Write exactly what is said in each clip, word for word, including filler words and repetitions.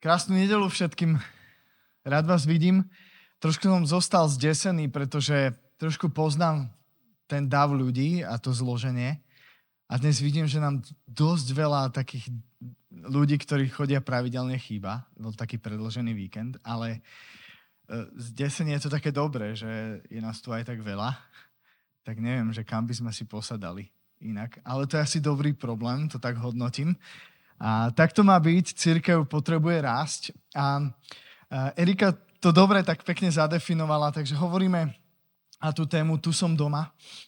Krásnu nedeľu všetkým. Rád vás vidím. Trošku som zostal zdesený, pretože trošku poznám ten dav ľudí a to zloženie. A dnes vidím, že nám dosť veľa takých ľudí, ktorí chodia pravidelne, chýba. Bol taký predĺžený víkend, ale zdesenie je to také dobré, že je nás tu aj tak veľa. Tak neviem, že kam by sme si posadali inak. Ale to je asi dobrý problém, to tak hodnotím. A tak to má byť, cirkev potrebuje rásť. A Erika to dobre tak pekne zadefinovala, takže hovoríme na tú tému Tu som doma.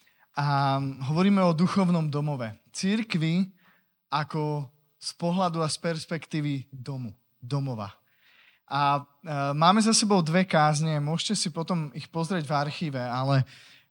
A hovoríme o duchovnom domove. Cirkvi ako z pohľadu a z perspektívy domu, domova. A máme za sebou dve kázne, môžete si potom ich pozrieť v archíve, ale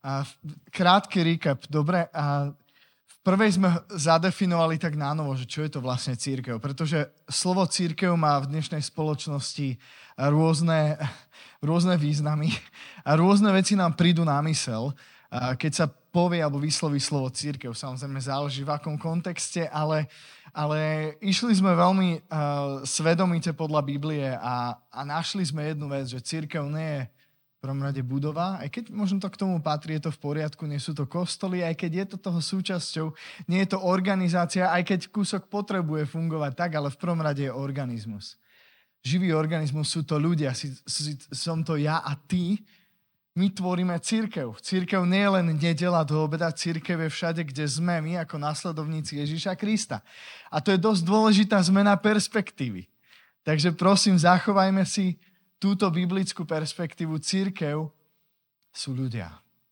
krátky recap, dobre? A v prvej sme zadefinovali tak nánovo, že čo je to vlastne cirkev, pretože slovo cirkev má v dnešnej spoločnosti rôzne, rôzne významy a rôzne veci nám prídu na mysel, keď sa povie alebo vysloví slovo cirkev. Samozrejme záleží v akom kontexte, ale, ale išli sme veľmi uh, svedomite podľa Biblie a, a našli sme jednu vec, že cirkev nie je v prvom rade budova, aj keď možno to k tomu patrí, je to v poriadku, nie sú to kostoly, aj keď je to toho súčasťou, nie je to organizácia, aj keď kúsok potrebuje fungovať tak, ale v prvom rade je organizmus. Živý organizmus sú to ľudia, si, si, som to ja a ty, my tvoríme cirkev. Cirkev nie je len nedeľa do obeda, cirkev je všade, kde sme my ako nasledovníci Ježiša Krista. A to je dosť dôležitá zmena perspektívy. Takže prosím, zachovajme si túto biblickú perspektívu. Cirkev sú ľudia.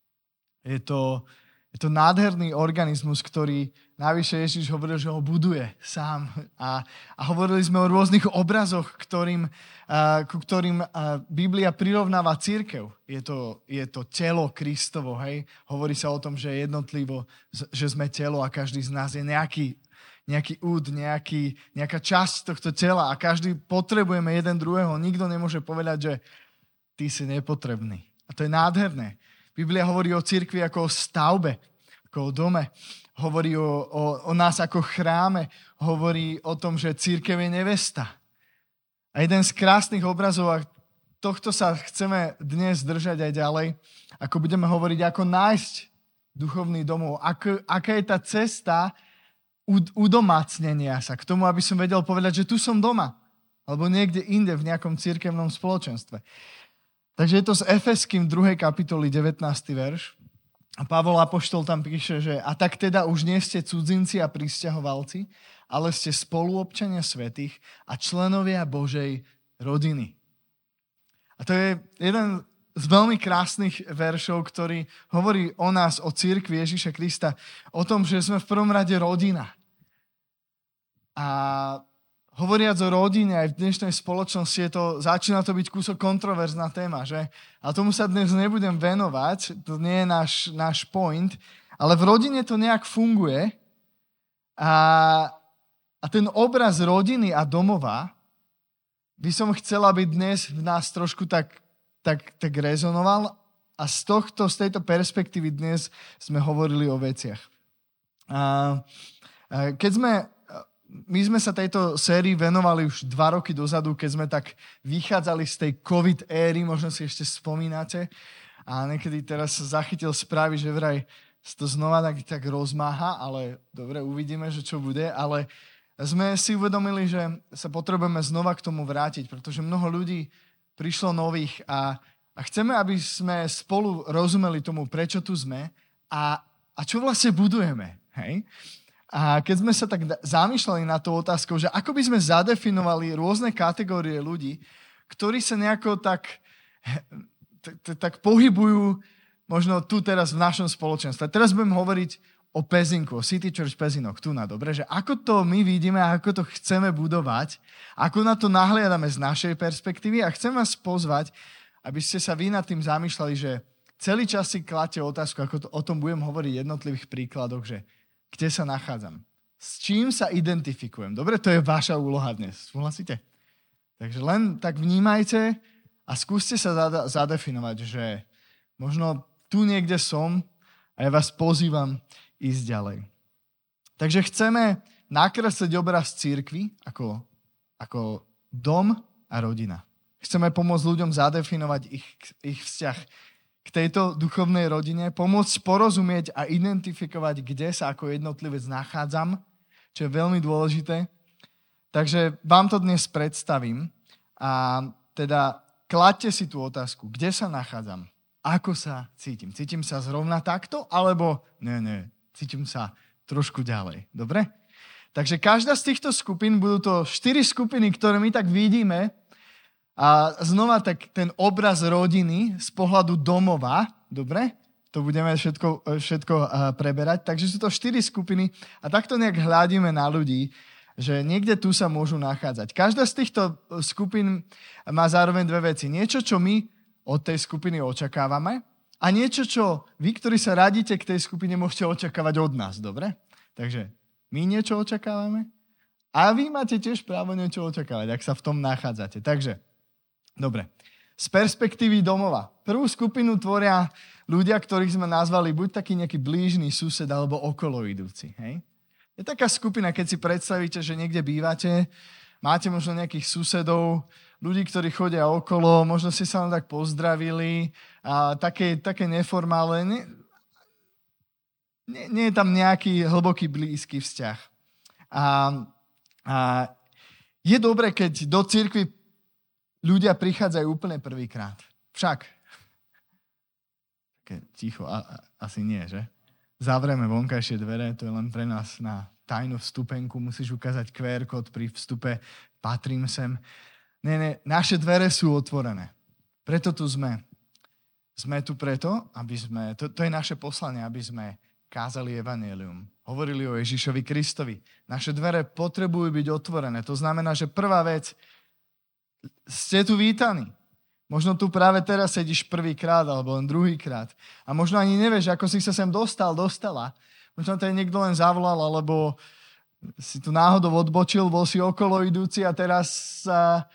Je to, je to nádherný organizmus, ktorý navyše Ježiš hovoril, že ho buduje sám. A, a hovorili sme o rôznych obrazoch, ktorým, a, ku ktorým a, Biblia prirovnáva cirkev. Je to, je to telo Kristovo, hej? Hovorí sa o tom, že jednotlivo, že sme telo a každý z nás je nejaký nejaký úd, nejaký, nejaká časť tohto tela a každý potrebujeme jeden druhého. Nikto nemôže povedať, že ty si nepotrebný. A to je nádherné. Biblia hovorí o cirkvi ako o stavbe, ako o dome. Hovorí o, o, o nás ako chráme. Hovorí o tom, že cirkev je nevesta. A jeden z krásnych obrazov, a tohto sa chceme dnes držať aj ďalej, ako budeme hovoriť, ako nájsť duchovný domov. Ako, aká je tá cesta udomácnenia sa k tomu, aby som vedel povedať, že tu som doma. Alebo niekde inde v nejakom cirkevnom spoločenstve. Takže je to z Efeským druhej kapitoly devätnásty verš. A Pavol apoštol tam píše, že a tak teda už nie ste cudzinci a prisťahovalci, ale ste spoluobčania svätých a členovia Božej rodiny. A to je jeden z veľmi krásnych veršov, ktorý hovorí o nás, o cirkvi Ježiša Krista, o tom, že sme v prvom rade rodina. A hovoriac o rodine aj v dnešnej spoločnosti, je to, začína to byť kúsok kontroverzná téma, že? A tomu sa dnes nebudem venovať, to nie je náš, náš point, ale v rodine to nejak funguje a, a ten obraz rodiny a domova by som chcela, aby dnes v nás trošku tak Tak, tak rezonoval a z, tohto, z tejto perspektívy dnes sme hovorili o veciach. A, a keď sme, my sme sa tejto sérii venovali už dva roky dozadu, keď sme tak vychádzali z tej COVID éry, možno si ešte spomínate, a niekedy teraz sa zachytil správy, že vraj to znova tak, tak rozmáha, ale dobre, uvidíme, že čo bude, ale sme si uvedomili, že sa potrebujeme znova k tomu vrátiť, pretože mnoho ľudí prišlo nových a, a chceme, aby sme spolu rozumeli tomu, prečo tu sme a, a čo vlastne budujeme. Hej? A keď sme sa tak zamýšľali na tú otázkou, že ako by sme zadefinovali rôzne kategórie ľudí, ktorí sa nejako tak, tak, tak pohybujú možno tu teraz v našom spoločenstve. Teraz budem hovoriť o Pezinku, o City Church Pezinok, tu na dobre, že ako to my vidíme a ako to chceme budovať, ako na to nahliadame z našej perspektívy a chcem vás pozvať, aby ste sa vy nad tým zamýšľali, že celý čas si kladte otázku, ako to, o tom budem hovoriť v jednotlivých príkladoch, že kde sa nachádzam, s čím sa identifikujem. Dobre, to je vaša úloha dnes, súhlasíte? Takže len tak vnímajte a skúste sa zada- zadefinovať, že možno tu niekde som a ja vás pozývam ísť ďalej. Takže chceme nakresliť obraz cirkvi ako, ako Dom a rodina. Chceme pomôcť ľuďom zadefinovať ich, ich vzťah k tejto duchovnej rodine, pomôcť porozumieť a identifikovať, kde sa ako jednotlivec nachádzam, čo je veľmi dôležité. Takže vám to dnes predstavím a teda kladte si tú otázku, kde sa nachádzam, ako sa cítim. Cítim sa zrovna takto, alebo ne, ne, cítim sa trošku ďalej. Dobre? Takže každá z týchto skupín, budú to štyri skupiny, ktoré my tak vidíme, a znova tak ten obraz rodiny z pohľadu domova, dobre? To budeme všetko, všetko preberať. Takže sú to štyri skupiny a takto nejak hľadíme na ľudí, že niekde tu sa môžu nachádzať. Každá z týchto skupín má zároveň dve veci. Niečo, čo my od tej skupiny očakávame a niečo, čo vy, ktorí sa radíte k tej skupine, môžete očakávať od nás, dobre? Takže my niečo očakávame a vy máte tiež právo niečo očakávať, ak sa v tom nachádzate. Takže dobre, z perspektívy domova. Prvú skupinu tvoria ľudia, ktorých sme nazvali buď taký nejaký blížny sused, alebo okolo idúci. Hej? Je taká skupina, keď si predstavíte, že niekde bývate, máte možno nejakých susedov, ľudí, ktorí chodia okolo, možno si sa len tak pozdravili, a také, také neformálne. Nie, nie, nie je tam nejaký hlboký blízky vzťah. A, a je dobré, keď do cirkvi ľudia prichádzajú úplne prvýkrát. Však. Také ticho, a, a, asi nie, že? Zavrieme vonkajšie dvere, to je len pre nás na tajnú vstupenku, musíš ukázať kú er kód pri vstupe, patrím sem. Nie, nie, naše dvere sú otvorené. Preto tu sme. Sme tu preto, aby sme, to, to je naše poslanie, aby sme kázali evanjelium. Hovorili o Ježišovi Kristovi. Naše dvere potrebujú byť otvorené. To znamená, že prvá vec, ste tu vítaní. Možno tu práve teraz sedíš prvýkrát alebo len druhýkrát. A možno ani nevieš, ako si sa sem dostal, dostala. Možno to je niekto len zavolal, alebo si tu náhodou odbočil, bol si okolo idúci a teraz sa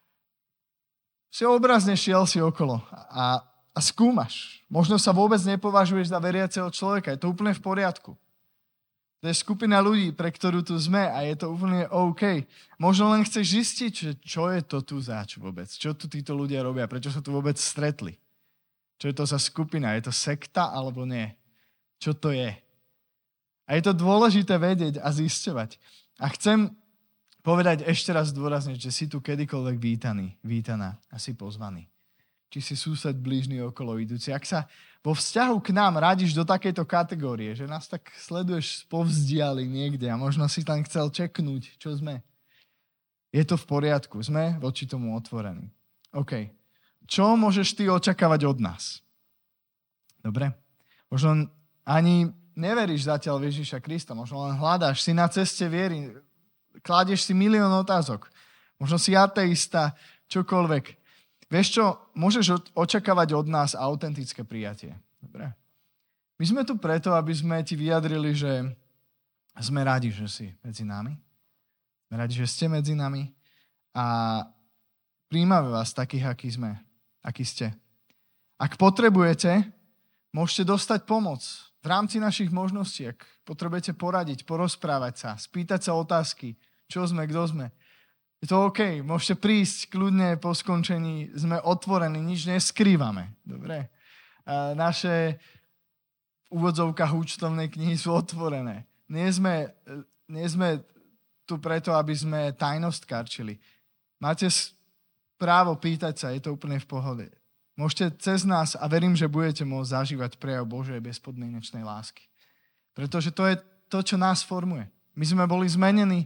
si obrazne šiel si okolo a, a skúmaš. Možno sa vôbec nepovažuješ za veriaceho človeka. Je to úplne v poriadku. To je skupina ľudí, pre ktorú tu sme a je to úplne OK. Možno len chceš zistiť, že čo je to tu zač vôbec. Čo tu títo ľudia robia, prečo sa tu vôbec stretli. Čo je to za skupina, je to sekta alebo nie. Čo to je. A je to dôležité vedieť a zisťovať. A chcem povedať ešte raz dôrazne, že si tu kedykoľvek vítaný, vítaná a si pozvaný. Či si sused, blížny, okolo idúci. Ak sa vo vzťahu k nám radíš do takejto kategórie, že nás tak sleduješ spovzdiali niekde a možno si tam chcel čeknúť, čo sme. Je to v poriadku. Sme voči tomu otvorení. OK. Čo môžeš ty očakávať od nás? Dobre? Možno ani neveríš zatiaľ v Ježiša Krista. Možno len hľadáš. Si na ceste viery. Kladieš si milión otázok. Možno si ateista, čokoľvek. Vieš čo, môžeš očakávať od nás autentické prijatie. Dobre? My sme tu preto, aby sme ti vyjadrili, že sme radi, že si medzi nami. Sme radi, že ste medzi nami a príjmame vás takých, akí sme, akí ste. Ak potrebujete, môžete dostať pomoc v rámci našich možností. Ak potrebujete poradiť, porozprávať sa, spýtať sa otázky, čo sme, kto sme. Je to OK, môžete prísť kľudne po skončení, sme otvorení, nič neskrývame. Dobre? A naše v úvodzovkách účtovnej knihy sú otvorené. Nie sme, nie sme tu preto, aby sme tajnostkarčili. Máte právo pýtať sa, je to úplne v pohode. Môžete cez nás a verím, že budete môcť zažívať prejav Božej bezpodmienečnej lásky. Pretože to je to, čo nás formuje. My sme boli zmenení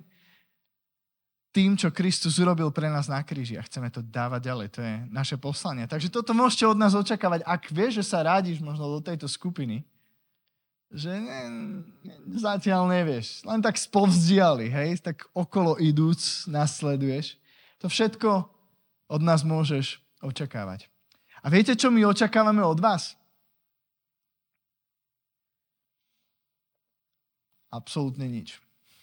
tým, čo Kristus urobil pre nás na kríži a chceme to dávať ďalej. To je naše poslanie. Takže toto môžete od nás očakávať. Ak vieš, že sa rádíš možno do tejto skupiny, že ne, zatiaľ nevieš. Len tak spovzdiali, hej? Tak okolo idúc nasleduješ. To všetko od nás môžeš očakávať. A viete, čo my očakávame od vás? Absolútne nič.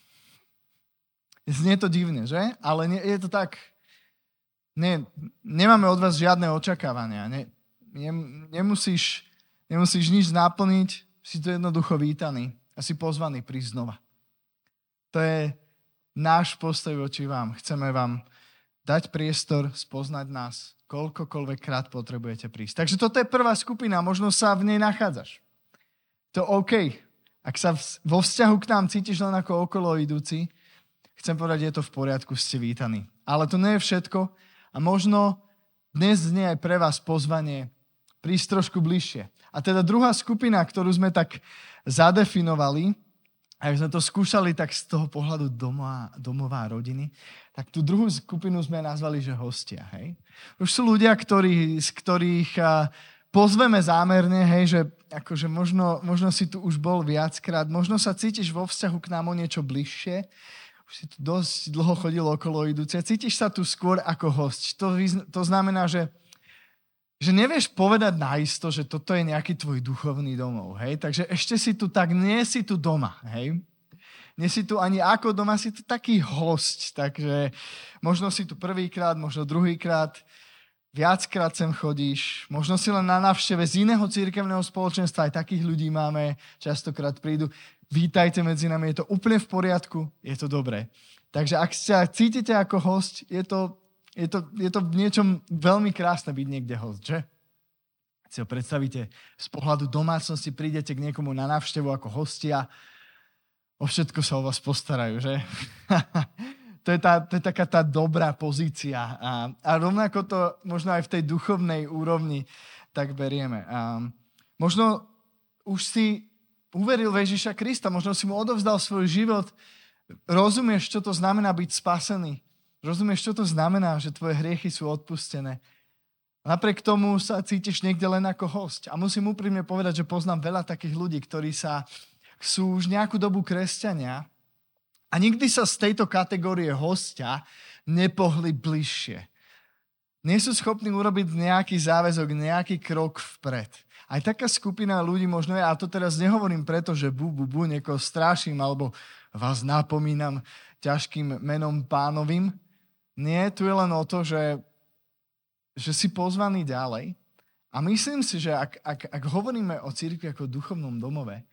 Znie to divne, že? Ale nie, je to tak. Nie, nemáme od vás žiadne očakávania. Ne, ne, nemusíš, nemusíš nič naplniť, si to jednoducho vítaný a si pozvaný prísť znova. To je náš postoj voči vám. Chceme vám dať priestor, spoznať nás, koľkokoľvek krát potrebujete prísť. Takže toto je prvá skupina, možno sa v nej nachádzaš. To OK. Ak sa vo vzťahu k nám cítiš len ako okolo idúci, chcem povedať, je to v poriadku, ste vítaní. Ale to nie je všetko a možno dnes znie aj pre vás pozvanie prísť trošku bližšie. A teda druhá skupina, ktorú sme tak zadefinovali, a ak sme to skúšali tak z toho pohľadu domova, domová rodiny, tak tú druhú skupinu sme nazvali, že hostia. Hej? Už sú ľudia, ktorí, z ktorých a, pozveme zámerne, hej, že akože možno, možno si tu už bol viackrát, možno sa cítiš vo vzťahu k nám o niečo bližšie, už si tu dosť dlho chodil okolo idúce, cítiš sa tu skôr ako hosť. To, to znamená, že že nevieš povedať naisto, že toto je nejaký tvoj duchovný domov, hej? Takže ešte si tu tak, nie si tu doma, hej? Nie si tu ani ako doma, si tu taký hosť, takže možno si tu prvýkrát, možno druhýkrát, viackrát sem chodíš, možno si len na návšteve z iného cirkevného spoločenstva, aj takých ľudí máme, častokrát prídu, vítajte medzi nami, je to úplne v poriadku, je to dobré. Takže ak sa cítite ako hosť, je to Je to, je to v niečom veľmi krásne byť niekde host, že? Si ho predstavíte, z pohľadu domácnosti prídete k niekomu na návštevu ako hostia, o všetko sa o vás postarajú, že? to, je tá, to je taká tá dobrá pozícia. A, a rovnako to možno aj v tej duchovnej úrovni tak berieme. A možno už si uveril v Ježiša Krista, možno si mu odovzdal svoj život, rozumieš, čo to znamená byť spasený. Rozumieš, čo to znamená, že tvoje hriechy sú odpustené. Napriek tomu sa cítiš niekde len ako hosť. A musím úprimne povedať, že poznám veľa takých ľudí, ktorí sa, sú už nejakú dobu kresťania a nikdy sa z tejto kategórie hostia nepohli bližšie. Nie sú schopní urobiť nejaký záväzok, nejaký krok vpred. Aj taká skupina ľudí možno je, a to teraz nehovorím preto, že bu, bu, bu, niekoho strášim, alebo vás napomínam ťažkým menom pánovým. Nie, tu je len o to, že, že si pozvaný ďalej. A myslím si, že ak, ak, ak hovoríme o cirkvi ako duchovnom domove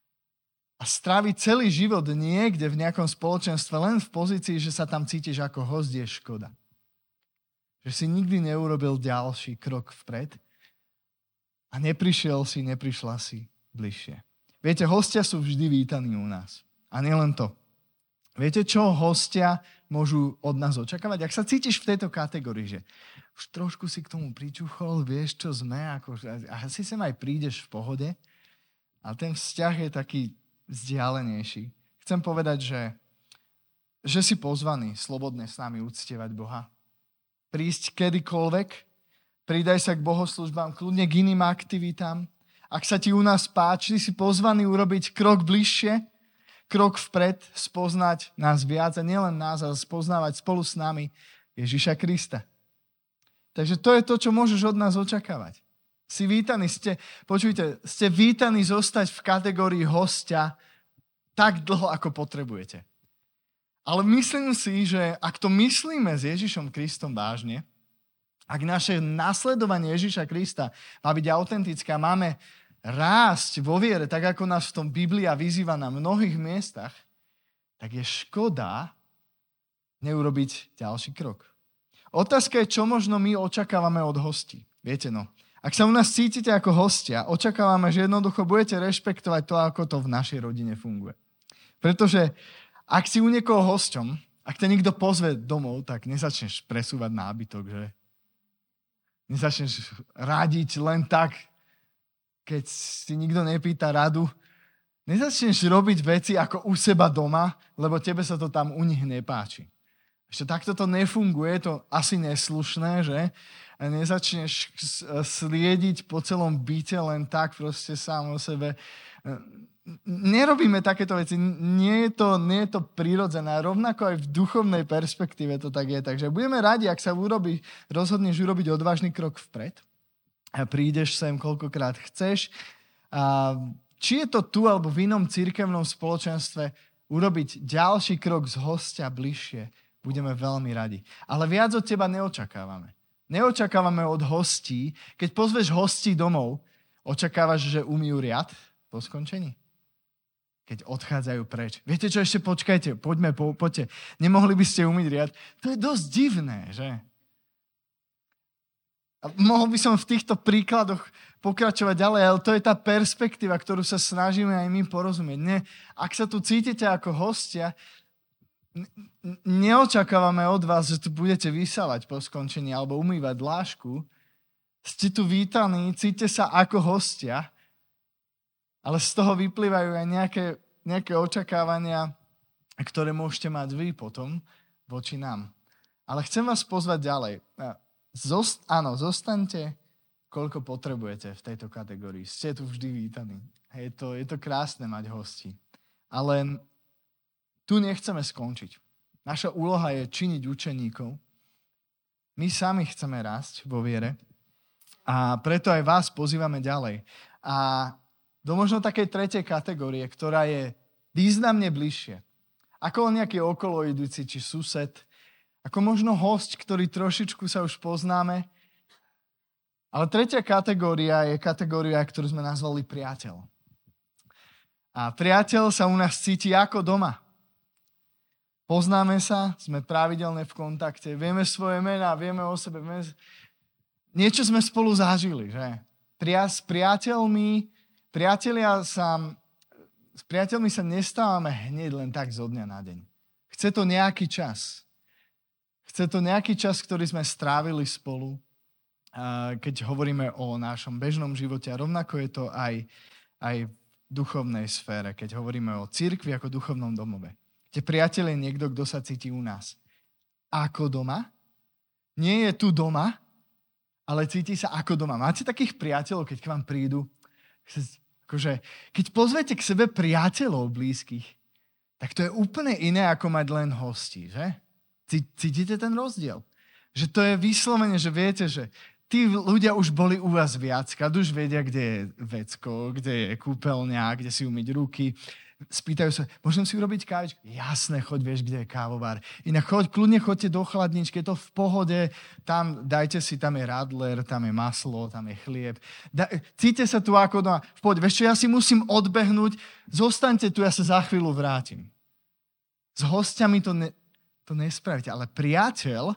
a stráviť celý život niekde v nejakom spoločenstve len v pozícii, že sa tam cítiš ako host, je škoda. Že si nikdy neurobil ďalší krok vpred a neprišiel si, neprišla si bližšie. Viete, hostia sú vždy vítaní u nás. A nielen to. Viete, čo hostia môžu od nás očakávať? Ak sa cítiš v tejto kategórii, že už trošku si k tomu pričuchol, vieš, čo sme, ako, a asi sem aj prídeš v pohode, ale ten vzťah je taký vzdialenejší. Chcem povedať, že, že si pozvaný slobodne s nami uctievať Boha. Prísť kedykoľvek, pridaj sa k bohoslužbám, kľudne k iným aktivitám. Ak sa ti u nás páči, si pozvaný urobiť krok bližšie, krok vpred, spoznať nás viac a nielen nás, ale spoznávať spolu s nami Ježiša Krista. Takže to je to, čo môžeš od nás očakávať. Si vítaní, ste, počujte, ste vítaní zostať v kategórii hostia tak dlho, ako potrebujete. Ale myslím si, že ak to myslíme s Ježišom Kristom vážne, ak naše nasledovanie Ježiša Krista má byť autentické a máme rásť vo viere, tak ako nás v tom Biblia vyzýva na mnohých miestach, tak je škoda neurobiť ďalší krok. Otázka je, čo možno my očakávame od hostí. Viete, no, ak sa u nás cítite ako hostia, očakávame, že jednoducho budete rešpektovať to, ako to v našej rodine funguje. Pretože ak si u niekoho hosťom, ak ťa niekto pozve domov, tak nezačneš presúvať nábytok, že? Nezačneš radiť len tak, keď si nikto nepýta radu. Nezačneš robiť veci ako u seba doma, lebo tebe sa to tam u nich nepáči. Ešte takto to nefunguje, to asi neslušné, že? A nezačneš sliediť po celom byte len tak proste sám o sebe. Nerobíme takéto veci. Nie je to, nie je to prirodzené. Rovnako aj v duchovnej perspektíve to tak je. Takže budeme radi, ak sa urobí, rozhodneš urobiť odvážny krok vpred. A prídeš sem koľkokrát chceš. A či je to tu alebo v inom cirkevnom spoločenstve, urobiť ďalší krok z hostia bližšie, budeme veľmi radi. Ale viac od teba neočakávame. Neočakávame od hostí, keď pozveš hostí domov, očakávaš, že umýjú riad po skončení? keď odchádzajú preč. Viete čo, ešte počkajte, poďme, po, poďte. Nemohli by ste umyť riad? To je dosť divné, že? A mohol by som v týchto príkladoch pokračovať ďalej, ale to je tá perspektíva, ktorú sa snažíme aj my porozumieť. Nie, ak sa tu cítite ako hostia, neočakávame od vás, že tu budete vysáľať po skončení alebo umývať dlášku. Ste tu vítaní, cítite sa ako hostia, ale z toho vyplývajú aj nejaké, nejaké očakávania, ktoré môžete mať vy potom voči nám. Ale chcem vás pozvať ďalej. Zost, áno, zostaňte, koľko potrebujete v tejto kategórii. Ste tu vždy vítaní. Je to, je to krásne mať hostí. Ale tu nechceme skončiť. Naša úloha je činiť učeníkov. My sami chceme rásť vo viere a preto aj vás pozývame ďalej. A do možno takej tretej kategórie, ktorá je významne bližšie. Ako nejaký okoloidúci či sused, ako možno hosť, ktorý trošičku sa už poznáme. Ale tretia kategória je kategória, ktorú sme nazvali priateľ. A priateľ sa u nás cíti ako doma. Poznáme sa, sme pravidelne v kontakte, vieme svoje mená, vieme o sebe. Vieme... Niečo sme spolu zažili, že? Pria, s priateľmi, priatelia sa, s priateľmi sa nestávame hneď len tak zo dňa na deň. Chce to nejaký čas. Chce to nejaký čas, ktorý sme strávili spolu, keď hovoríme o našom bežnom živote. A rovnako je to aj, aj v duchovnej sfére, keď hovoríme o cirkvi ako duchovnom domove. Te priateľ je niekto, kto sa cíti u nás ako doma. Nie je tu doma, ale cíti sa ako doma. Máte takých priateľov, keď k vám prídu? Akože, keď pozvete k sebe priateľov blízkych, tak to je úplne iné, ako mať len hostí, že? Cítite ten rozdiel? Že to je vyslovene, že viete, že tí ľudia už boli u vás viackrát, už vedia, kde je vecko, kde je kúpeľňa, kde si umyť ruky. Spýtajú sa, môžem si urobiť kávičku? Jasné, choď, vieš, kde je kávovar. Inak choď, kľudne choďte do chladničky, je to v pohode, tam dajte si, tam je radler, tam je maslo, tam je chlieb. Da, cíte sa tu ako doma, v pohode. Vieš čo, ja si musím odbehnúť, zostaňte tu, ja sa za chvíľu vrátim. S hostiami to, ne, to nespravíte, ale priateľ,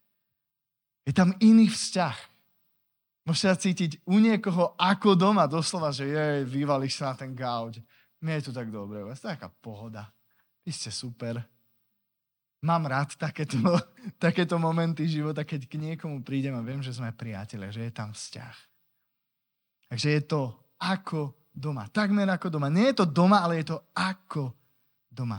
je tam iný vzťah. Môžete sa cítiť u niekoho ako doma, doslova, že jej, vyvalíš sa na ten gauč. Mne je tu tak dobre, je to taká pohoda. Vy ste super. Mám rád takéto, takéto momenty života, keď k niekomu prídem a viem, že sme priatelia, že je tam vzťah. Takže je to ako doma. Takmer ako doma. Nie je to doma, ale je to ako doma.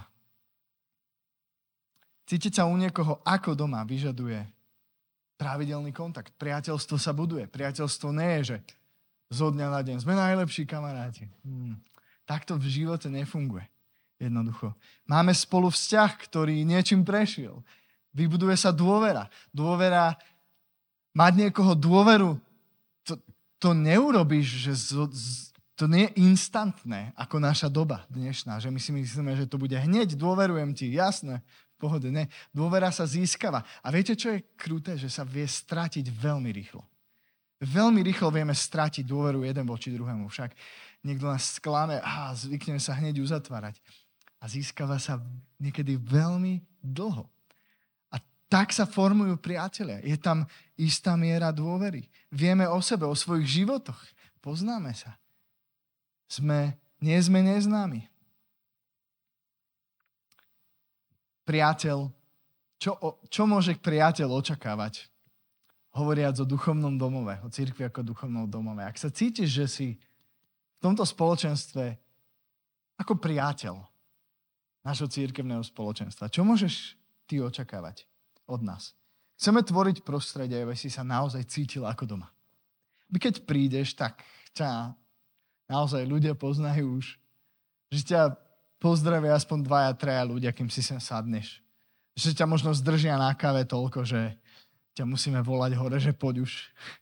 Cítiť sa u niekoho ako doma vyžaduje pravidelný kontakt. Priateľstvo sa buduje. Priateľstvo nie je, že zo dňa na deň sme najlepší kamaráti. Hmm. Takto v živote nefunguje. Jednoducho. Máme spolu vzťah, ktorý niečím prešiel. Vybuduje sa dôvera. Dôvera, mať niekoho dôveru, to, to neurobíš, že z, z, to nie je instantné, ako naša doba dnešná, že my si myslíme, že to bude hneď, dôverujem ti, jasné, v pohode, ne. Dôvera sa získava. A viete, čo je kruté? Že sa vie stratiť veľmi rýchlo. Veľmi rýchlo vieme stratiť dôveru jeden voči druhému. Však niekto nás sklame a zvykneme sa hneď uzatvárať. A získava sa niekedy veľmi dlho. A tak sa formujú priatelia. Je tam istá miera dôvery. Vieme o sebe, o svojich životoch. Poznáme sa. Sme, nie sme neznámi. Priateľ, čo, čo môže priateľ očakávať? Hovoriac o duchovnom domove, o cirkvi ako duchovnom domove. Ak sa cítiš, že si v tomto spoločenstve ako priateľ nášho cirkevného spoločenstva, čo môžeš ty očakávať od nás? Chceme tvoriť prostredie, aby si sa naozaj cítil ako doma. Aby keď prídeš, tak ťa naozaj ľudia poznajú už, že ťa pozdravia aspoň dvaja, traja ľudia, kým si sem sadneš. Že ťa možno zdržia na káve toľko, že ťa musíme volať hore, že poď už.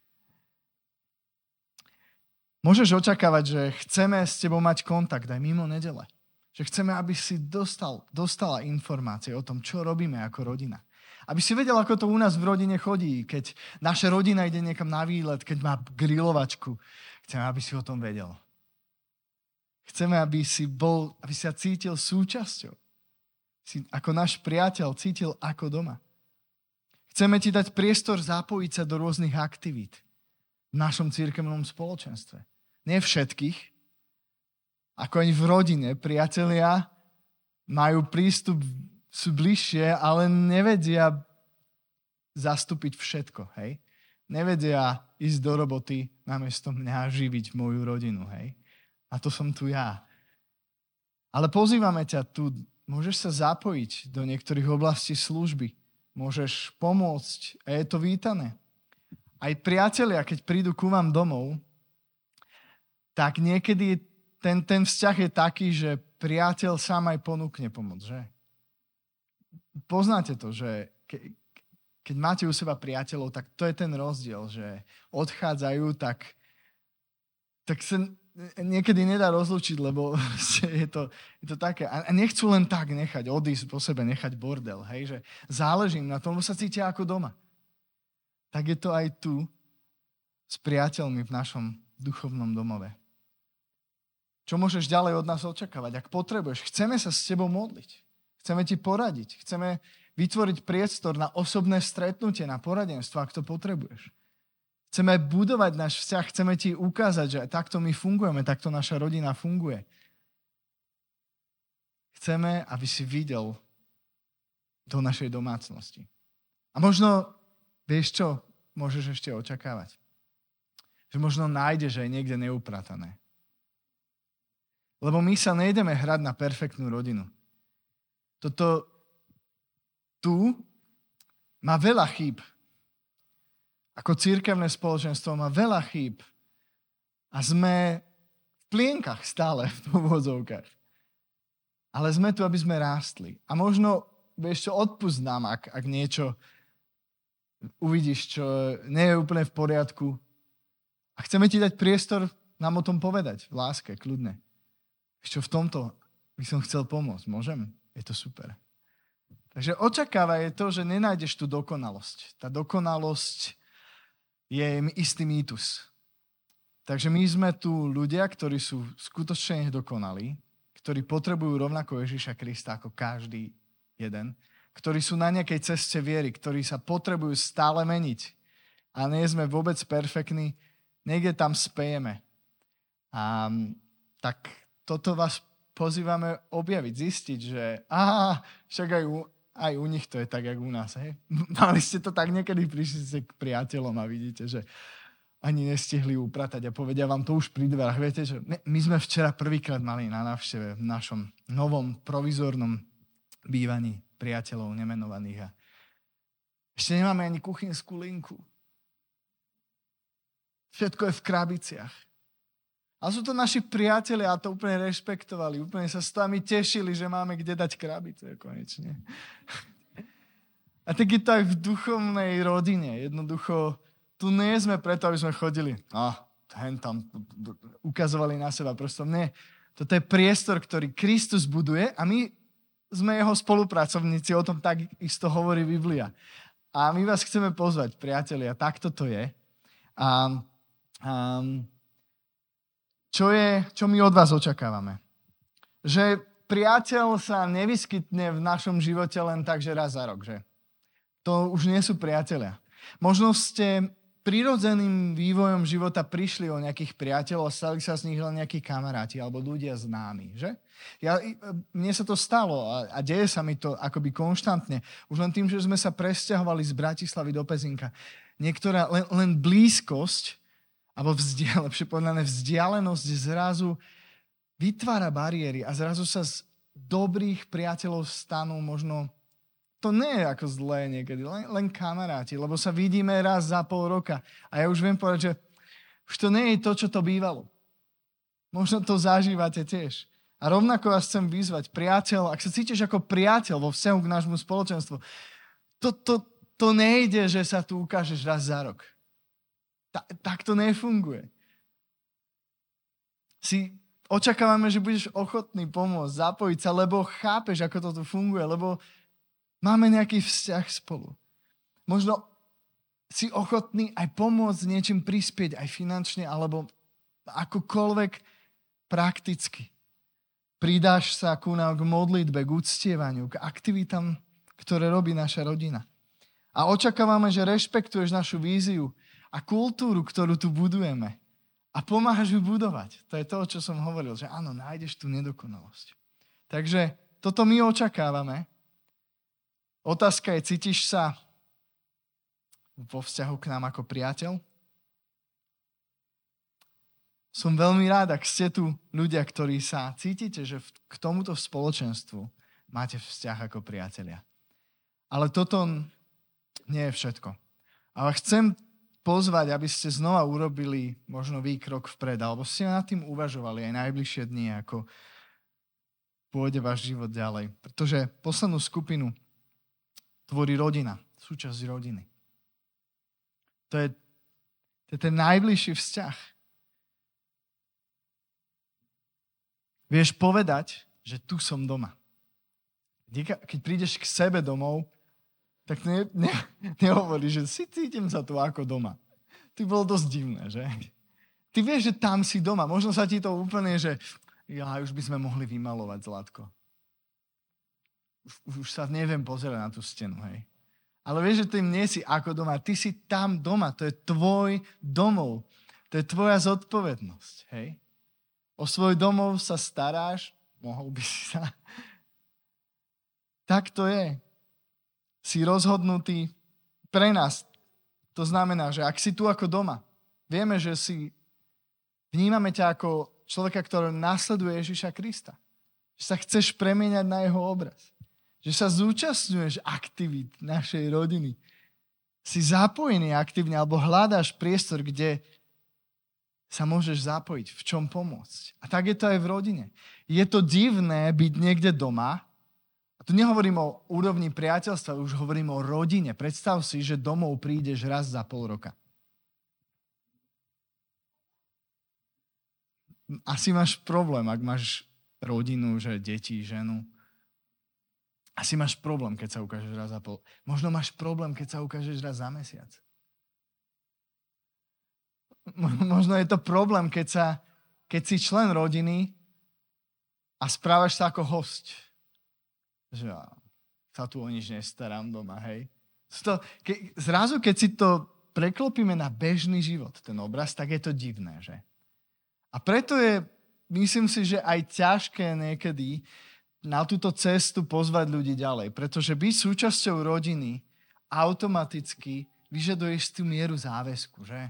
Môžeš očakávať, že chceme s tebou mať kontakt aj mimo nedele. Že chceme, aby si dostal, dostala informácie o tom, čo robíme ako rodina. Aby si vedel, ako to u nás v rodine chodí, keď naša rodina ide niekam na výlet, keď má grilovačku. Chceme, aby si o tom vedel. Chceme, aby si bol, aby sa cítil súčasťou. Si ako náš priateľ cítil ako doma. Chceme ti dať priestor zapojiť sa do rôznych aktivít v našom cirkevnom spoločenstve. Nie všetkých. Ako ani v rodine. Priatelia majú prístup, sú bližšie, ale nevedia zastúpiť všetko. Hej? Nevedia ísť do roboty namiesto mňa živiť moju rodinu. Hej? A to som tu ja. Ale pozývame ťa tu, môžeš sa zapojiť do niektorých oblastí služby. Môžeš pomôcť a je to vítané. Aj priatelia, keď prídu ku vám domov, tak niekedy ten, ten vzťah je taký, že priateľ sám aj ponúkne pomoc, že? Poznáte to, že ke, keď máte u seba priateľov, tak to je ten rozdiel, že odchádzajú, tak, tak sa niekedy nedá rozlúčiť, lebo je to, je to také. A nechcú len tak nechať, odísť po sebe, nechať bordel. Hej? Že záleží im na tom, sa cítia ako doma. Tak je to aj tu s priateľmi v našom duchovnom domove. Čo môžeš ďalej od nás očakávať? Ak potrebuješ, chceme sa s tebou modliť. Chceme ti poradiť. Chceme vytvoriť priestor na osobné stretnutie, na poradenstvo, ak to potrebuješ. Chceme budovať náš vzťah, chceme ti ukázať, že takto my fungujeme, takto naša rodina funguje. Chceme, aby si videl do našej domácnosti. A možno, vieš čo, môžeš ešte očakávať? Že možno nájdeš aj niekde neupratané. Lebo my sa nejdeme hrať na perfektnú rodinu. Toto tu má veľa chýb. Ako cirkevné spoločenstvo má veľa chýb. A sme v plienkach stále v úvodzovkách. Ale sme tu, aby sme rástli. A možno, vieš čo, odpusť nám, ak, ak niečo uvidíš, čo nie je úplne v poriadku. A chceme ti dať priestor nám o tom povedať. V láske, kľudne. Vieš čo, v tomto by som chcel pomôcť. Môžem? Je to super. Takže očakávaj je to, že nenájdeš tú dokonalosť. Tá dokonalosť je istý mýtus. Takže my sme tu ľudia, ktorí sú skutočne dokonalí, ktorí potrebujú rovnako Ježiša Krista ako každý jeden, ktorí sú na nejakej ceste viery, ktorí sa potrebujú stále meniť. A nie sme vôbec perfektní, niekde tam spejeme. A tak toto vás pozývame objaviť, zistiť, že aha, však aj u, aj u nich to je tak, jak u nás. Hej? Mali ste to tak niekedy, prišli ste k priateľom a vidíte, že ani nestihli upratať a povedia vám to už pri dverách. Viete, že my sme včera prvýkrát mali na návšteve v našom novom provizornom bývaní priateľov nemenovaných a ešte nemáme ani kuchynskú linku. Všetko je v krabiciach. A sú to naši priatelia a to úplne rešpektovali. Úplne sa s nami tešili, že máme kde dať krabice konečne. A tak je to aj v duchovnej rodine. Jednoducho, tu nie sme preto, aby sme chodili. A, hen tam ukazovali na seba. Prosto nie. Toto je priestor, ktorý Kristus buduje a my sme jeho spolupracovníci. O tom tak isto hovorí Biblia. A my vás chceme pozvať, priatelia. Takto to je. A... Um, Čo je, čo my od vás očakávame? Že priateľ sa nevyskytne v našom živote len tak, že raz za rok, že? To už nie sú priatelia. Možno ste prirodzeným vývojom života prišli o nejakých priateľov a stali sa z nich len nejakí kamaráti alebo ľudia známi, že? Ja, mne sa to stalo a, a deje sa mi to akoby konštantne. Už len tým, že sme sa presťahovali z Bratislavy do Pezinka. Niektorá len, len blízkosť alebo vzdial, lepšie povedané, vzdialenosť zrazu vytvára bariéry a zrazu sa z dobrých priateľov stanú možno, to nie je ako zlé niekedy, len, len kamaráti, lebo sa vidíme raz za pol roka a ja už viem povedať, že už to nie je to, čo to bývalo. Možno to zažívate tiež. A rovnako vás chcem vyzvať, priateľ, ak sa cítiš ako priateľ vo vzťahu k nášmu spoločenstvu, to, to, to nejde, že sa tu ukážeš raz za rok. Ta, tak to nefunguje. Si očakávame, že budeš ochotný pomôcť, zapojiť sa, lebo chápeš, ako to tu funguje, lebo máme nejaký vzťah spolu. Možno si ochotný aj pomôcť niečím prispieť, aj finančne, alebo akokoľvek prakticky. Pridáš sa ku nám k modlitbe, k uctievaniu, k aktivitám, ktoré robí naša rodina. A očakávame, že rešpektuješ našu víziu a kultúru, ktorú tu budujeme. A pomáhaš ju budovať. To je to, čo som hovoril, že áno, nájdeš tú nedokonalosť. Takže toto my očakávame. Otázka je, cítiš sa vo vzťahu k nám ako priateľ? Som veľmi rád, ak ste tu ľudia, ktorí sa cítite, že k tomuto spoločenstvu máte vzťah ako priatelia. Ale toto nie je všetko. Ale chcem pozvať, aby ste znova urobili možno výkrok vpred, alebo ste nad tým uvažovali aj najbližšie dni, ako pôjde váš život ďalej. Pretože poslednú skupinu tvorí rodina, súčasť rodiny. To je, to je ten najbližší vzťah. Vieš povedať, že tu som doma. Keď prídeš k sebe domov, tak ne, ne, nehovoríš, že si cítim sa tu ako doma. To bolo dosť divné, že? Ty vieš, že tam si doma. Možno sa ti to úplne, že ja, už by sme mohli vymalovať, Zlatko. Už, už sa neviem pozerať na tú stenu, hej. Ale vieš, že ty nie si ako doma. Ty si tam doma. To je tvoj domov. To je tvoja zodpovednosť, hej. O svoj domov sa staráš, mohol by si sa. Tak to je. Si rozhodnutý pre nás. To znamená, že ak si tu ako doma, vieme, že si vnímame ťa ako človeka, ktorý nasleduje Ježiša Krista. Že sa chceš premieňať na jeho obraz. Že sa zúčastňuješ aktivít našej rodiny. Si zapojený aktívne alebo hľadáš priestor, kde sa môžeš zapojiť, v čom pomôcť. A tak je to aj v rodine. Je to divné byť niekde doma. A tu nehovorím o úrovni priateľstva, už hovorím o rodine. Predstav si, že domov prídeš raz za pol roka. Asi máš problém, ak máš rodinu, že deti, ženu. Asi máš problém, keď sa ukážeš raz za pol. Možno máš problém, keď sa ukážeš raz za mesiac. Možno je to problém, keď, sa, keď si člen rodiny a správaš sa ako hosť. Že ja sa tu o nič nestarám doma, hej. To, ke, zrazu, keď si to preklopíme na bežný život, ten obraz, tak je to divné, že? A preto je, myslím si, že aj ťažké niekedy na túto cestu pozvať ľudí ďalej. Pretože byť súčasťou rodiny automaticky vyžaduješ tú mieru záväzku, že?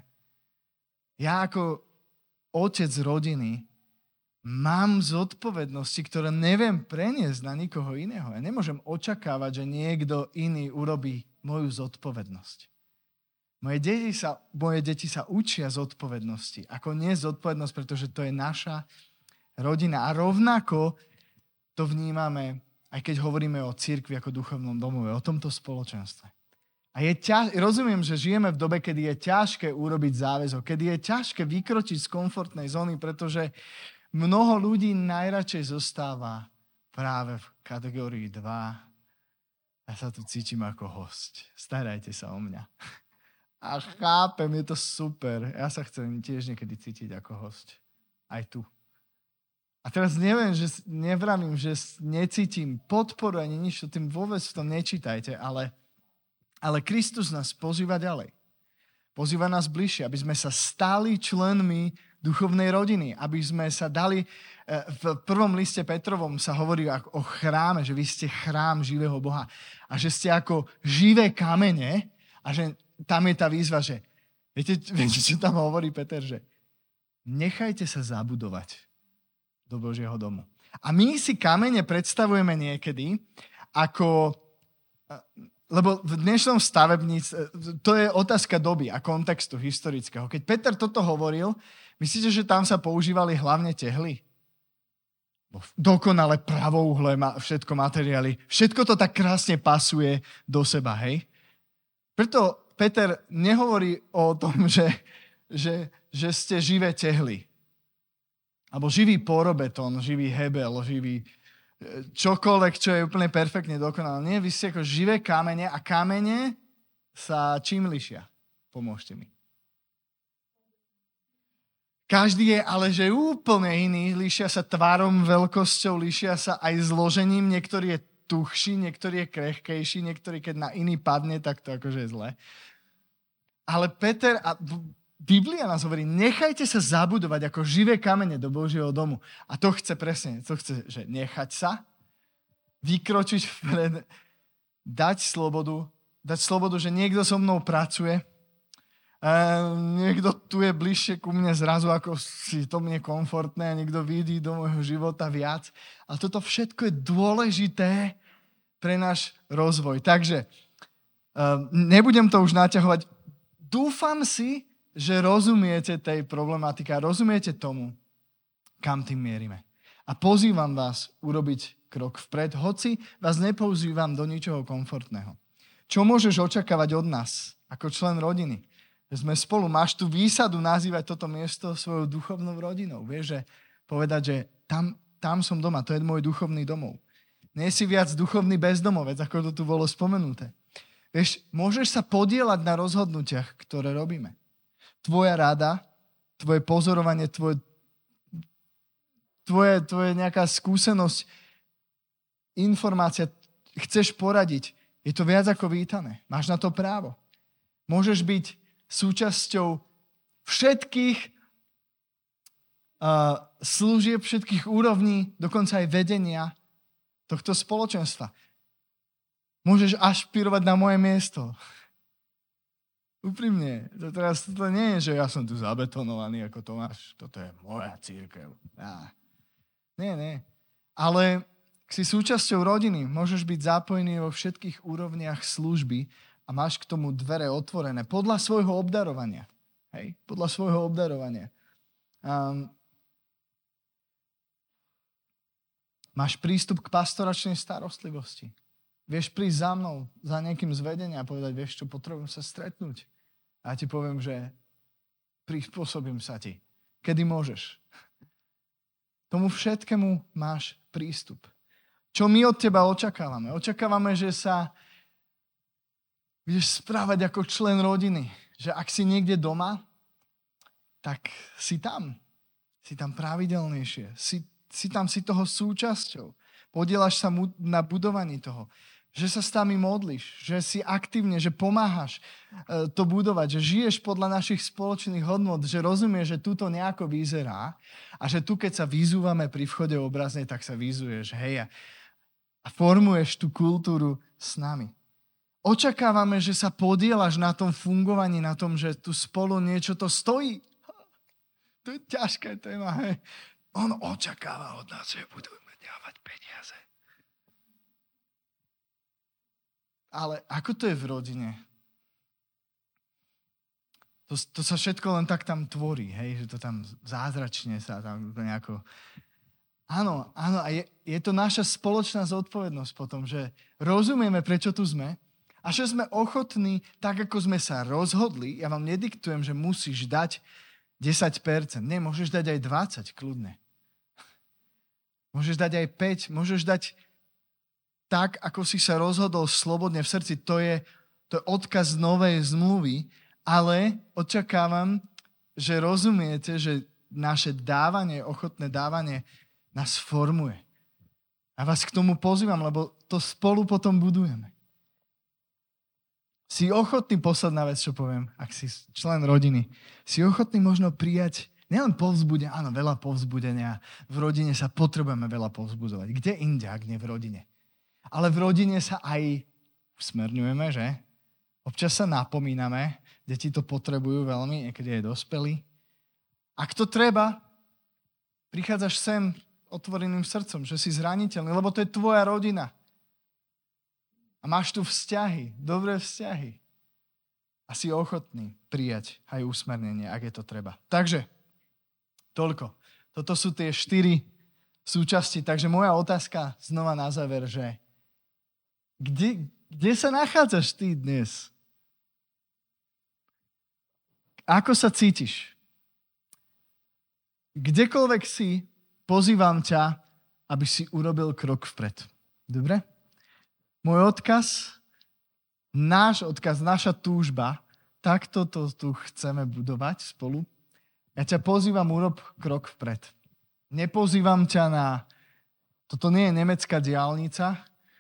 Ja ako otec rodiny mám zodpovednosti, ktoré neviem preniesť na nikoho iného. Ja nemôžem očakávať, že niekto iný urobí moju zodpovednosť. Moje deti sa, moje deti sa učia zodpovednosti. Ako nie zodpovednosť, pretože to je naša rodina. A rovnako to vnímame, aj keď hovoríme o cirkvi ako duchovnom domove, o tomto spoločenstve. A je ťaž, rozumiem, že žijeme v dobe, kedy je ťažké urobiť záväzok, kedy je ťažké vykročiť z komfortnej zóny, pretože mnoho ľudí najradšej zostáva práve v kategórii dva. Ja sa tu cítim ako hosť. Starajte sa o mňa. A chápem, je to super. Ja sa chcem tiež niekedy cítiť ako hosť. Aj tu. A teraz neviem, že nevravím, že necítim podporu ani nič, to tým vôbec v tom nečítajte, ale Ale Kristus nás pozýva ďalej. Pozýva nás bližšie, aby sme sa stali členmi duchovnej rodiny, aby sme sa dali, v prvom liste Petrovom sa hovorí o chráme, že vy ste chrám živého Boha a že ste ako živé kamene a že tam je tá výzva, že viete, viete čo tam hovorí Peter, že nechajte sa zabudovať do Božieho domu. A my si kamene predstavujeme niekedy ako... Lebo v dnešnom stavebníctve, to je otázka doby a kontextu historického. Keď Peter toto hovoril, myslíte, že tam sa používali hlavne tehly? Dokonale pravouhle, všetko materiály. Všetko to tak krásne pasuje do seba, hej? Preto Peter nehovorí o tom, že, že, že ste živé tehly. Alebo živý porobetón, živý hebel, živý... čokoľvek, čo je úplne perfektne dokonalé. Nie, vy ste ako živé kamene a kamene sa čím lišia? Pomôžte mi. Každý je ale že úplne iný. Líšia sa tvárom, veľkosťou, líšia sa aj zložením. Niektorý je tuchší, niektorý je krehkejší, niektorý keď na iný padne, tak to akože je zle. Ale Peter a Biblia nás hovorí, nechajte sa zabudovať ako živé kamene do Božieho domu. A to chce presne, to chce, že nechať sa, vykročiť vpred, dať slobodu, dať slobodu, že niekto so mnou pracuje, Uh, niekto tu je bližšie ku mne zrazu, ako si to mne komfortné a niekto vidí do môjho života viac. A toto všetko je dôležité pre náš rozvoj. Takže uh, nebudem to už naťahovať. Dúfam si, že rozumiete tej problematike a rozumiete tomu, kam tým mierime. A pozývam vás urobiť krok vpred, hoci vás nepozývam do ničoho komfortného. Čo môžeš očakávať od nás ako člen rodiny? Že sme spolu, máš tú výsadu nazývať toto miesto svojou duchovnou rodinou. Vieš, že povedať, že tam, tam som doma, to je môj duchovný domov. Nie si viac duchovný bezdomovec, ako to tu bolo spomenuté. Vieš, môžeš sa podieľať na rozhodnutiach, ktoré robíme. Tvoja rada, tvoje pozorovanie, tvoje, tvoje, tvoje nejaká skúsenosť, informácia, chceš poradiť, je to viac ako vítané. Máš na to právo. Môžeš byť súčasťou všetkých uh, služieb, všetkých úrovní, dokonca aj vedenia tohto spoločenstva. Môžeš ašpirovať na moje miesto. Úprimne, to teraz to nie je, že ja som tu zabetonovaný ako Tomáš. Toto je moja cirkev. Á. Nie, nie. Ale ak si súčasťou rodiny, môžeš byť zapojený vo všetkých úrovniach služby a máš k tomu dvere otvorené podľa svojho obdarovania. Hej? Podľa svojho obdarovania. Um, máš prístup k pastoračnej starostlivosti. Vieš prísť za mnou, za niekým z vedenia a povedať, vieš čo, potrebujem sa stretnúť. A ja ti poviem, že prispôsobím sa ti. Kedy môžeš. Tomu všetkému máš prístup. Čo my od teba očakávame? Očakávame, že sa budeš správať ako člen rodiny. Že ak si niekde doma, tak si tam. Si tam pravidelnejšie. Si, si tam si toho súčasťou. Podielaš sa mu, na budovaní toho. Že sa s nami modlíš. Že si aktívne, že pomáhaš e, to budovať. Že žiješ podľa našich spoločných hodnot. Že rozumieš, že tuto nejako vyzerá. A že tu, keď sa vyzúvame pri vchode obrazne, tak sa vyzuješ. Hej, a, a formuješ tú kultúru s nami. Očakávame, že sa podielaš na tom fungovaní, na tom, že tu spolu niečo to stojí. To je ťažké téma, hej. On očakáva od nás, že budeme dávať peniaze. Ale ako to je v rodine? To, to sa všetko len tak tam tvorí, hej, že to tam zázračne sa tam nejako... Áno, áno, a je, je to naša spoločná zodpovednosť potom, že rozumieme, prečo tu sme, a že sme ochotní, tak ako sme sa rozhodli, ja vám nediktujem, že musíš dať desať percent. Nie, môžeš dať aj dvadsať, kľudne. Môžeš dať aj päť, môžeš dať tak, ako si sa rozhodol slobodne v srdci. To je, to je odkaz novej zmluvy, ale očakávam, že rozumiete, že naše dávanie, ochotné dávanie nás formuje. A vás k tomu pozývam, lebo to spolu potom budujeme. Si ochotný, posledná vec, čo poviem, ak si člen rodiny, si ochotný možno prijať nielen povzbudenie, áno, veľa povzbudenia, v rodine sa potrebujeme veľa povzbudzovať. Kde inde, ak nie v rodine? Ale v rodine sa aj usmerňujeme, že? Občas sa napomíname, deti to potrebujú veľmi, niekedy aj dospelí. Ak to treba, prichádzaš sem otvoreným srdcom, že si zraniteľný, lebo to je tvoja rodina. A máš tu vzťahy, dobré vzťahy. A si ochotný prijať aj usmernenie, ak je to treba. Takže, toľko. Toto sú tie štyri súčasti. Takže moja otázka znova na záver, že kde, kde sa nachádzaš ty dnes? Ako sa cítiš? Kdekoľvek si, pozývam ťa, aby si urobil krok vpred. Dobre? Môj odkaz, náš odkaz, naša túžba, takto to tu chceme budovať spolu, Ja ťa pozývam, urob krok vpred. Nepozývam ťa na... Toto nie je nemecká diaľnica.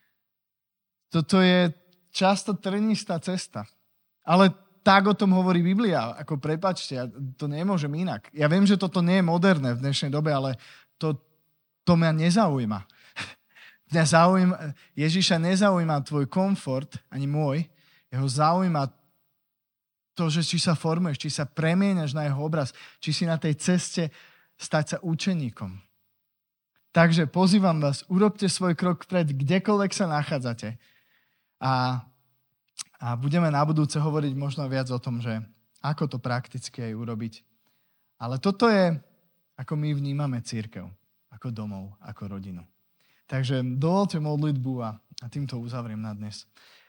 Toto je často trnistá cesta. Ale tak o tom hovorí Biblia. Ako prepáčte, ja to nemôžem inak. Ja viem, že toto nie je moderné v dnešnej dobe, ale to, to mňa nezaujíma. Mňa zaujíma, Ježiša nezaujíma tvoj komfort, ani môj. Jeho zaujíma to, že či sa formuješ, či sa premieňaš na jeho obraz, či si na tej ceste stať sa učeníkom. Takže pozývam vás, urobte svoj krok vpred, kdekoľvek sa nachádzate. A, a budeme na budúce hovoriť možno viac o tom, že ako to prakticky aj urobiť. Ale toto je, ako my vnímame cirkev, ako domov, ako rodinu. Takže dovolte modlitbu a, a týmto uzavriem na dnes.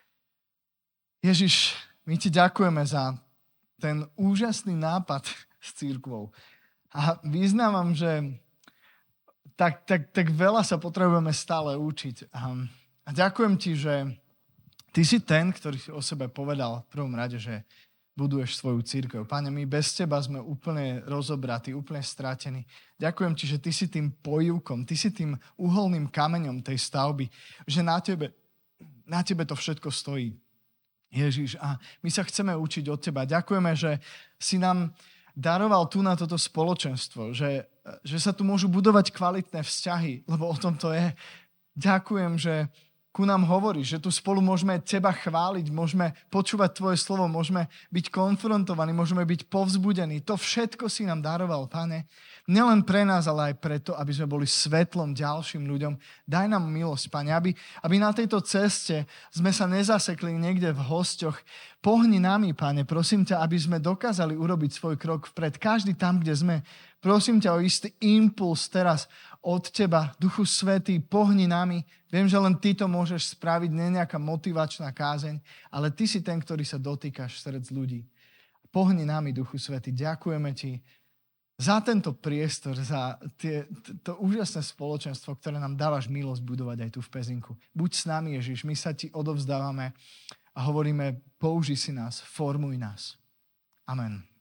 Ježiš, my ti ďakujeme za ten úžasný nápad s cirkvou. A vyznávam, že tak, tak, tak veľa sa potrebujeme stále učiť. A, a ďakujem ti, že ty si ten, ktorý si o sebe povedal v prvom rade, že buduješ svoju cirkev. Pane, my bez teba sme úplne rozobratí, úplne stratení. Ďakujem ti, že ty si tým pojúkom, ty si tým uholným kameňom tej stavby, že na tebe, na tebe to všetko stojí. Ježiš, a my sa chceme učiť od teba. Ďakujeme, že si nám daroval tu na toto spoločenstvo, že, že sa tu môžu budovať kvalitné vzťahy, lebo o tom to je. Ďakujem, že ku nám hovoríš, že tu spolu môžeme teba chváliť, môžeme počúvať tvoje slovo, môžeme byť konfrontovaní, môžeme byť povzbudení. To všetko si nám daroval, Pane. Nielen pre nás, ale aj preto, aby sme boli svetlom ďalším ľuďom. Daj nám milosť, Pane, aby, aby na tejto ceste sme sa nezasekli niekde v hosťoch. Pohni nami, Pane, prosím ťa, aby sme dokázali urobiť svoj krok vpred. Každý tam, kde sme. Prosím ťa o istý impuls teraz od teba, Duchu Svätý, pohni nami. Viem, že len ty to môžeš spraviť, nie nejaká motivačná kázeň, ale ty si ten, ktorý sa dotýkaš srdc ľudí. Pohni nami, Duchu Svätý. Ďakujeme ti za tento priestor, za tie, to úžasné spoločenstvo, ktoré nám dávaš milosť budovať aj tu v Pezinku. Buď s nami, Ježiš, my sa ti odovzdávame a hovoríme, použij si nás, formuj nás. Amen.